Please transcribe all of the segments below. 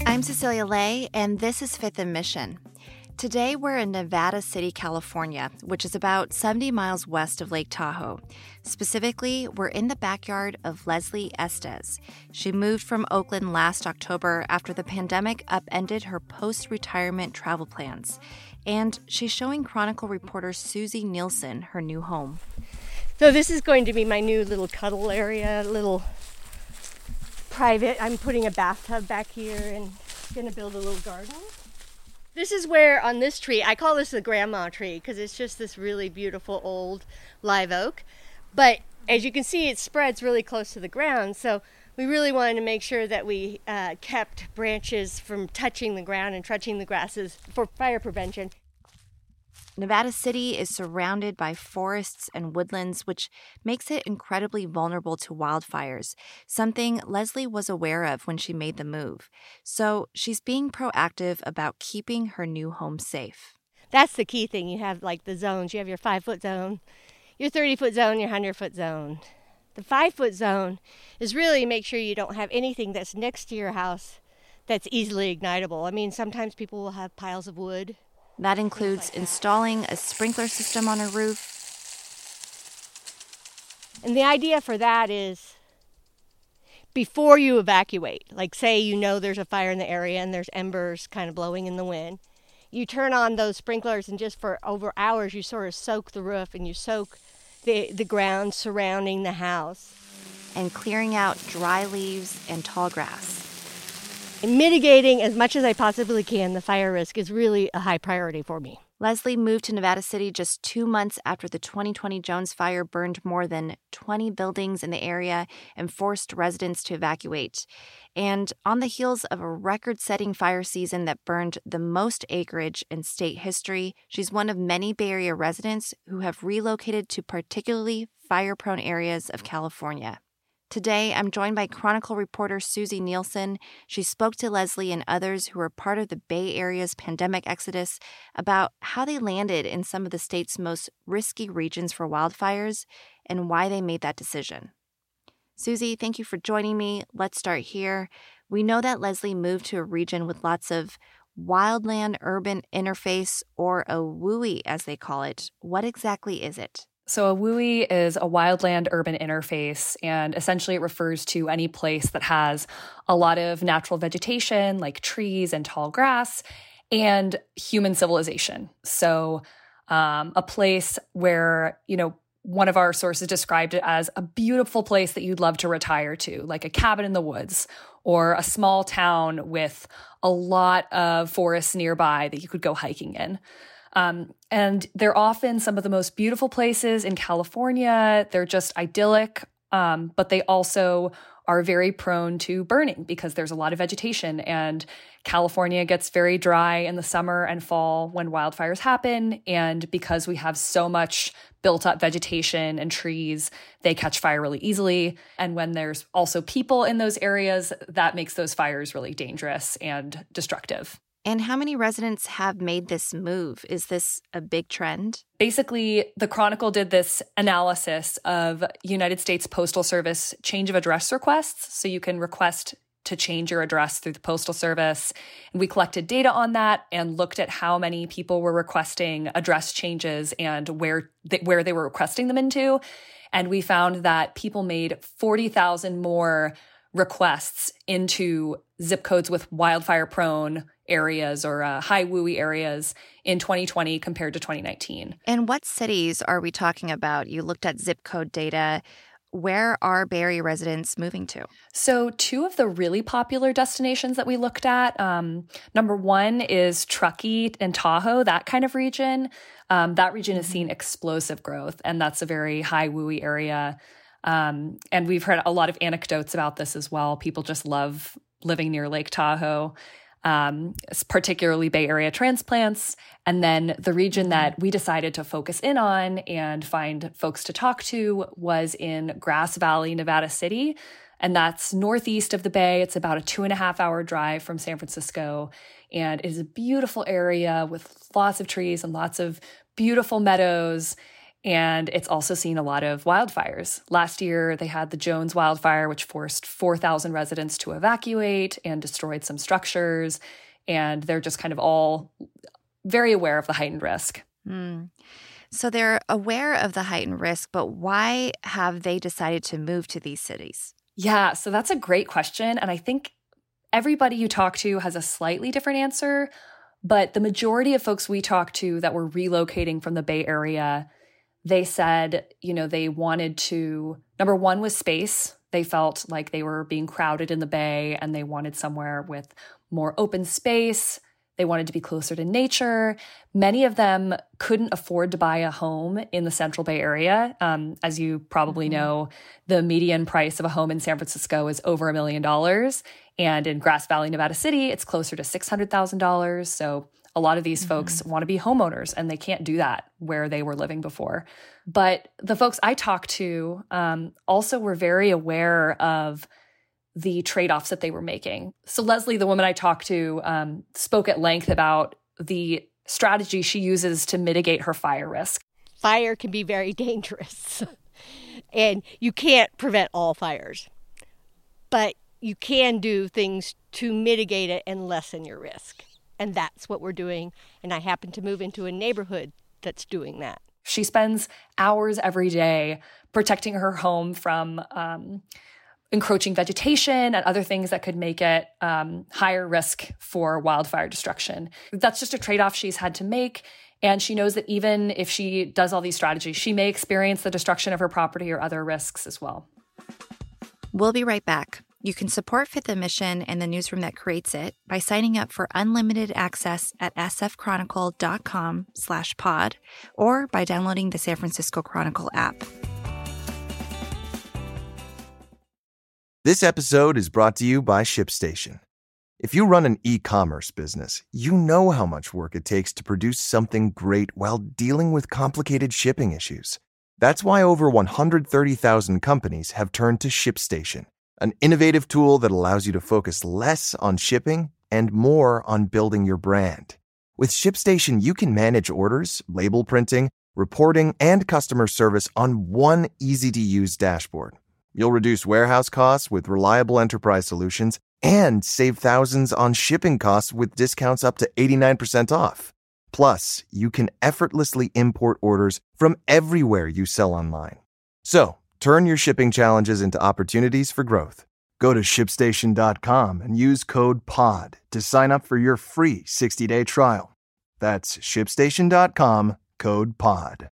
I'm Cecilia Lay, and this is Fifth and Mission. Today, we're in Nevada City, California, which is about 70 miles west of Lake Tahoe. Specifically, we're in the backyard of Leslie Estes. She moved from Oakland last October after the pandemic upended her post-retirement travel plans. And she's showing Chronicle reporter Susie Nielsen her new home. So this is going to be my new little cuddle area, little private. I'm putting a bathtub back here and going to build a little garden. This is where, on this tree, I call this the grandma tree because it's just this really beautiful old live oak. But as you can see, it spreads really close to the ground. So we really wanted to make sure that we kept branches from touching the ground and touching the grasses for fire prevention. Nevada City is surrounded by forests and woodlands, which makes it incredibly vulnerable to wildfires, something Leslie was aware of when she made the move. So she's being proactive about keeping her new home safe. That's the key thing. You have like the zones. You have your 5-foot zone, your 30-foot zone, your 100-foot zone. The 5-foot zone is really make sure you don't have anything that's next to your house that's easily ignitable. I mean, sometimes people will have piles of wood. That includes installing a sprinkler system on a roof. And the idea for that is before you evacuate, like say you know there's a fire in the area and there's embers kind of blowing in the wind, you turn on those sprinklers and just for over hours you sort of soak the roof and you soak the ground surrounding the house. And clearing out dry leaves and tall grass. And mitigating as much as I possibly can the fire risk is really a high priority for me. Leslie moved to Nevada City just 2 months after the 2020 Jones Fire burned more than 20 buildings in the area and forced residents to evacuate. And on the heels of a record-setting fire season that burned the most acreage in state history, she's one of many Bay Area residents who have relocated to particularly fire-prone areas of California. Today, I'm joined by Chronicle reporter Susie Nielsen. She spoke to Leslie and others who were part of the Bay Area's pandemic exodus about how they landed in some of the state's most risky regions for wildfires and why they made that decision. Susie, thank you for joining me. Let's start here. We know that Leslie moved to a region with lots of wildland-urban interface, or a WUI as they call it. What exactly is it? So a WUI is a wildland-urban interface, and essentially it refers to any place that has a lot of natural vegetation, like trees and tall grass, and human civilization. So a place where, one of our sources described it as a beautiful place that you'd love to retire to, like a cabin in the woods, or a small town with a lot of forests nearby that you could go hiking in. And they're often some of the most beautiful places in California. They're just idyllic, but they also are very prone to burning because there's a lot of vegetation, and California gets very dry in the summer and fall when wildfires happen. And because we have so much built up vegetation and trees, they catch fire really easily. And when there's also people in those areas, that makes those fires really dangerous and destructive. And how many residents have made this move? Is this a big trend? Basically, the Chronicle did this analysis of United States Postal Service change of address requests. So you can request to change your address through the Postal Service. And we collected data on that and looked at how many people were requesting address changes and where they were requesting them into. And we found that people made 40,000 more requests into zip codes with wildfire-prone areas or high WUI areas in 2020 compared to 2019. And what cities are we talking about? You looked at zip code data. Where are Bay Area residents moving to? So 2 of the really popular destinations that we looked at, number 1 is Truckee and Tahoe, that kind of region. That region has seen explosive growth, and that's a very high WUI area. And we've heard a lot of anecdotes about this as well. People just love living near Lake Tahoe, particularly Bay Area transplants. And then the region that we decided to focus in on and find folks to talk to was in Grass Valley, Nevada City. And that's northeast of the Bay. It's about a 2.5-hour drive from San Francisco. And it is a beautiful area with lots of trees and lots of beautiful meadows. And it's also seen a lot of wildfires. Last year, they had the Jones wildfire, which forced 4,000 residents to evacuate and destroyed some structures. And they're just kind of all very aware of the heightened risk. So they're aware of the heightened risk, but why have they decided to move to these cities? Yeah, so that's a great question. And I think everybody you talk to has a slightly different answer. But the majority of folks we talked to that were relocating from the Bay Area, they said, they wanted to, number one was space. They felt like they were being crowded in the Bay and they wanted somewhere with more open space. They wanted to be closer to nature. Many of them couldn't afford to buy a home in the Central Bay Area. As you probably know, the median price of a home in San Francisco is over $1 million. And in Grass Valley, Nevada City, it's closer to $600,000. So a lot of these folks want to be homeowners, and they can't do that where they were living before. But the folks I talked to also were very aware of the trade-offs that they were making. So Leslie, the woman I talked to, spoke at length about the strategy she uses to mitigate her fire risk. Fire can be very dangerous, and you can't prevent all fires, but you can do things to mitigate it and lessen your risk. And that's what we're doing, and I happen to move into a neighborhood that's doing that. She spends hours every day protecting her home from encroaching vegetation and other things that could make it higher risk for wildfire destruction. That's just a trade-off she's had to make. And she knows that even if she does all these strategies, she may experience the destruction of her property or other risks as well. We'll be right back. You can support Fifth & Mission and the newsroom that creates it by signing up for unlimited access at sfchronicle.com/pod or by downloading the San Francisco Chronicle app. This episode is brought to you by ShipStation. If you run an e-commerce business, you know how much work it takes to produce something great while dealing with complicated shipping issues. That's why over 130,000 companies have turned to ShipStation, an innovative tool that allows you to focus less on shipping and more on building your brand. With ShipStation, you can manage orders, label printing, reporting, and customer service on one easy-to-use dashboard. You'll reduce warehouse costs with reliable enterprise solutions and save thousands on shipping costs with discounts up to 89% off. Plus, you can effortlessly import orders from everywhere you sell online. So, turn your shipping challenges into opportunities for growth. Go to ShipStation.com and use code POD to sign up for your free 60-day trial. That's ShipStation.com, code POD.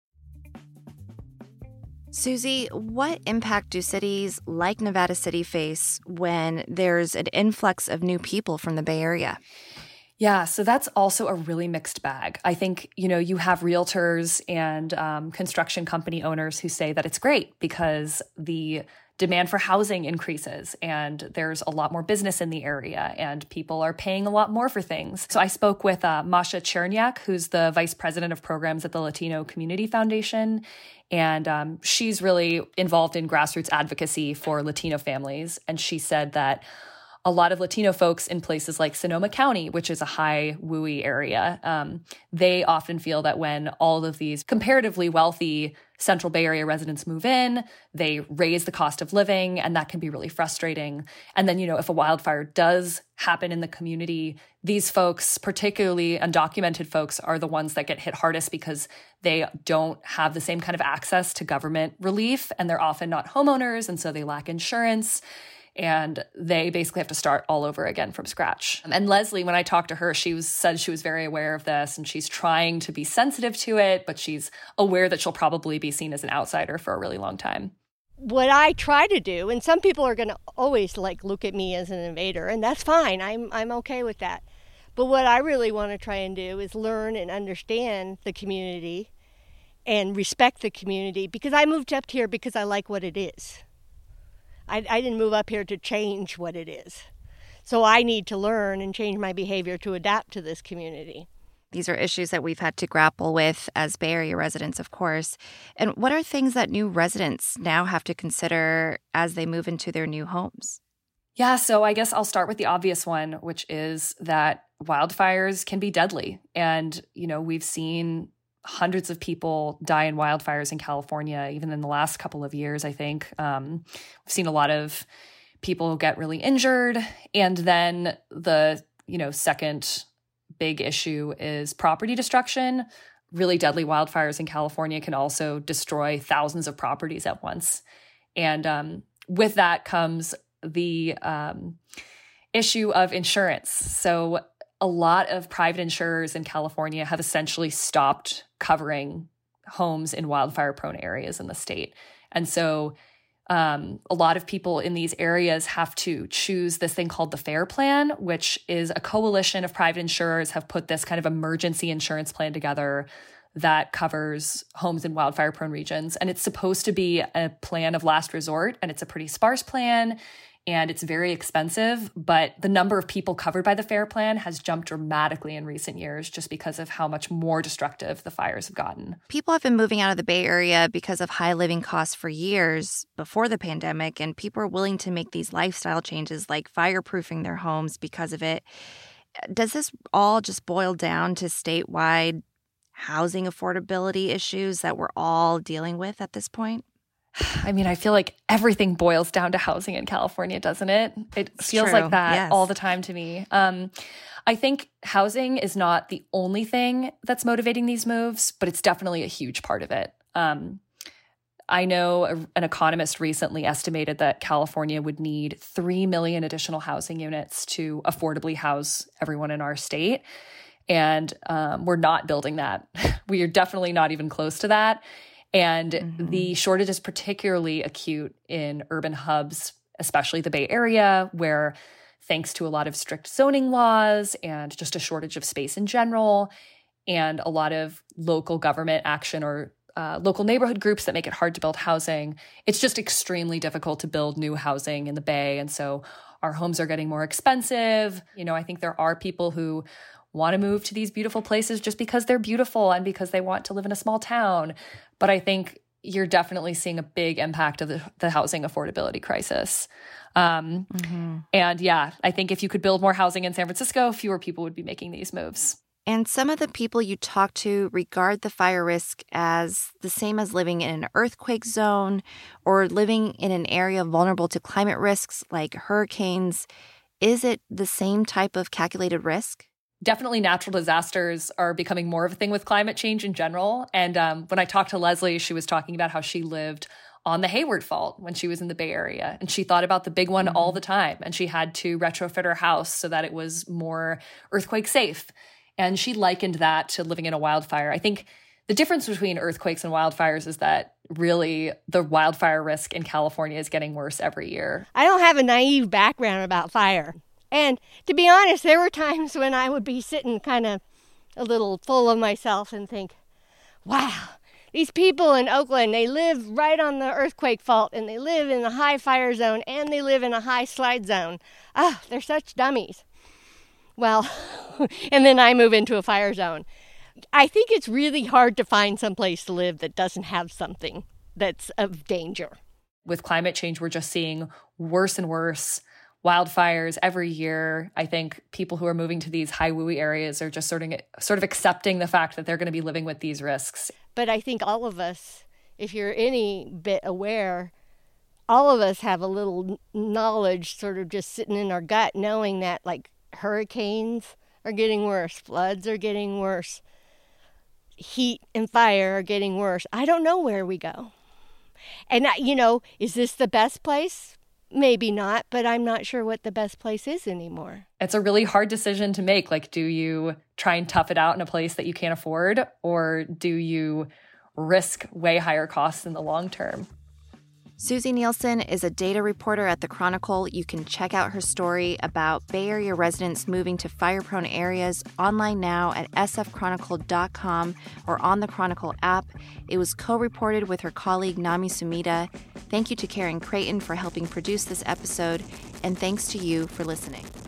Susie, what impact do cities like Nevada City face when there's an influx of new people from the Bay Area? Yeah, so that's also a really mixed bag. I think, you have realtors and construction company owners who say that it's great because the demand for housing increases and there's a lot more business in the area and people are paying a lot more for things. So I spoke with Masha Cherniak, who's the vice president of programs at the Latino Community Foundation. And she's really involved in grassroots advocacy for Latino families. And she said that a lot of Latino folks in places like Sonoma County, which is a high WUI area, they often feel that when all of these comparatively wealthy Central Bay Area residents move in, they raise the cost of living, and that can be really frustrating. And then, if a wildfire does happen in the community, these folks, particularly undocumented folks, are the ones that get hit hardest because they don't have the same kind of access to government relief, and they're often not homeowners, and so they lack insurance. And they basically have to start all over again from scratch. And Leslie, when I talked to her, said she was very aware of this and she's trying to be sensitive to it, but she's aware that she'll probably be seen as an outsider for a really long time. What I try to do, and some people are going to always look at me as an invader, and that's fine. I'm okay with that. But what I really want to try and do is learn and understand the community and respect the community, because I moved up here because I like what it is. I didn't move up here to change what it is. So I need to learn and change my behavior to adapt to this community. These are issues that we've had to grapple with as Bay Area residents, of course. And what are things that new residents now have to consider as they move into their new homes? Yeah, so I guess I'll start with the obvious one, which is that wildfires can be deadly. And, we've seen hundreds of people die in wildfires in California, even in the last couple of years, I think. We've seen a lot of people get really injured. And then the, second big issue is property destruction. Really deadly wildfires in California can also destroy thousands of properties at once. And with that comes the issue of insurance. So a lot of private insurers in California have essentially stopped covering homes in wildfire-prone areas in the state. And so a lot of people in these areas have to choose this thing called the FAIR Plan, which is a coalition of private insurers have put this kind of emergency insurance plan together that covers homes in wildfire-prone regions. And it's supposed to be a plan of last resort, and it's a pretty sparse plan, and it's very expensive. But the number of people covered by the FAIR Plan has jumped dramatically in recent years just because of how much more destructive the fires have gotten. People have been moving out of the Bay Area because of high living costs for years before the pandemic, and people are willing to make these lifestyle changes like fireproofing their homes because of it. Does this all just boil down to statewide housing affordability issues that we're all dealing with at this point? I mean, I feel like everything boils down to housing in California, doesn't it? It feels true. like that Yes. all the time to me. I think housing is not the only thing that's motivating these moves, but it's definitely a huge part of it. I know an economist recently estimated that California would need 3 million additional housing units to affordably house everyone in our state. And we're not building that. We are definitely not even close to that. And the shortage is particularly acute in urban hubs, especially the Bay Area, where thanks to a lot of strict zoning laws and just a shortage of space in general, and a lot of local government action or local neighborhood groups that make it hard to build housing, it's just extremely difficult to build new housing in the Bay. And so our homes are getting more expensive. I think there are people who want to move to these beautiful places just because they're beautiful and because they want to live in a small town. But I think you're definitely seeing a big impact of the housing affordability crisis. And yeah, I think if you could build more housing in San Francisco, fewer people would be making these moves. And some of the people you talk to regard the fire risk as the same as living in an earthquake zone or living in an area vulnerable to climate risks like hurricanes. Is it the same type of calculated risk? Definitely natural disasters are becoming more of a thing with climate change in general. And when I talked to Leslie, she was talking about how she lived on the Hayward Fault when she was in the Bay Area. And she thought about the big one all the time. And she had to retrofit her house so that it was more earthquake safe. And she likened that to living in a wildfire. I think the difference between earthquakes and wildfires is that really the wildfire risk in California is getting worse every year. I don't have a naive background about fire. And to be honest, there were times when I would be sitting kind of a little full of myself and think, wow, these people in Oakland, they live right on the earthquake fault, and they live in a high fire zone, and they live in a high slide zone. They're such dummies. Well, and then I move into a fire zone. I think it's really hard to find some place to live that doesn't have something that's of danger. With climate change, we're just seeing worse and worse wildfires every year. I think people who are moving to these high WUI areas are just sort of accepting the fact that they're going to be living with these risks. But I think all of us, if you're any bit aware, all of us have a little knowledge sort of just sitting in our gut, knowing that like hurricanes are getting worse, floods are getting worse, heat and fire are getting worse. I don't know where we go. And, is this the best place? Maybe not, but I'm not sure what the best place is anymore. It's a really hard decision to make. Like, do you try and tough it out in a place that you can't afford, or do you risk way higher costs in the long term? Susie Nielsen is a data reporter at The Chronicle. You can check out her story about Bay Area residents moving to fire-prone areas online now at sfchronicle.com or on the Chronicle app. It was co-reported with her colleague Nami Sumida. Thank you to Karen Creighton for helping produce this episode, and thanks to you for listening.